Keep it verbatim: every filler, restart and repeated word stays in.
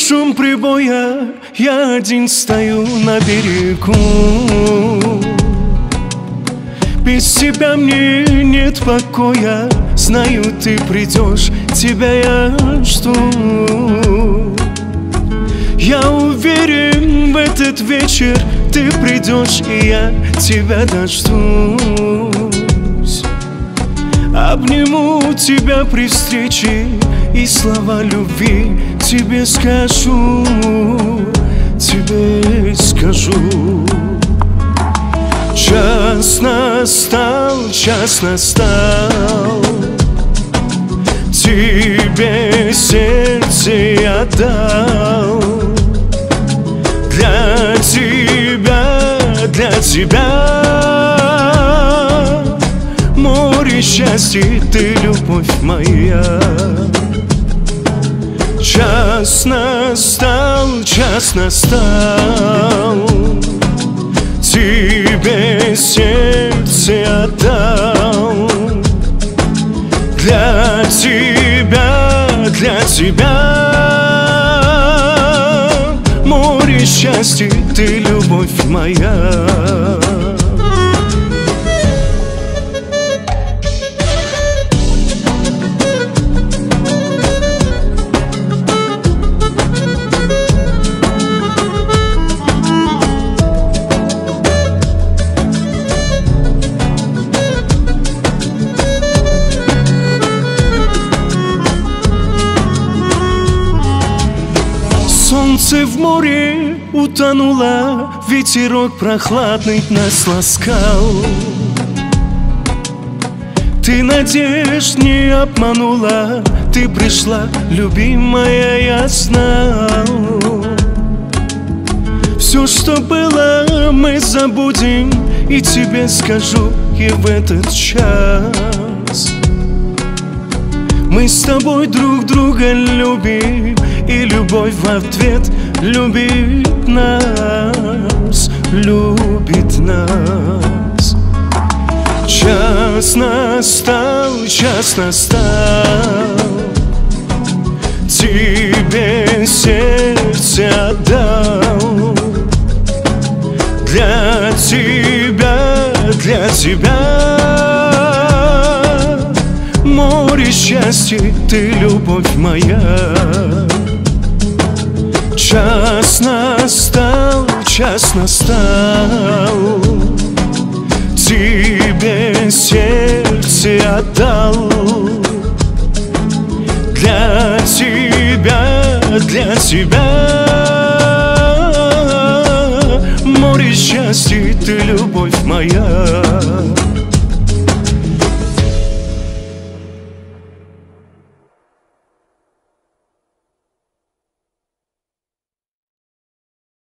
шум прибоя, я один стою на берегу. Без тебя мне нет покоя, знаю, ты придешь, тебя я жду. Я уверен, в этот вечер ты придешь, и я тебя дождусь. Обниму тебя при встрече и слова любви тебе скажу, тебе скажу. Час настал, час настал, тебе сердце я дал. Для тебя, для тебя море счастья, ты любовь моя. Час настал, час настал, тебе сердце отдал. Для тебя, для тебя море счастья, ты любовь моя. Солнце в море утонуло, ветерок прохладный нас ласкал. Ты надежд не обманула, ты пришла, любимая, я знал. Все, что было, мы забудем, и тебе скажу и в этот час. Мы с тобой друг друга любим, и любовь в ответ любит нас, любит нас. Час настал, час настал, тебе сердце отдал. Для тебя, для тебя море счастья, ты любовь моя. Час настал, час настал, тебе сердце отдал. Для тебя, для тебя море счастья, ты любовь моя.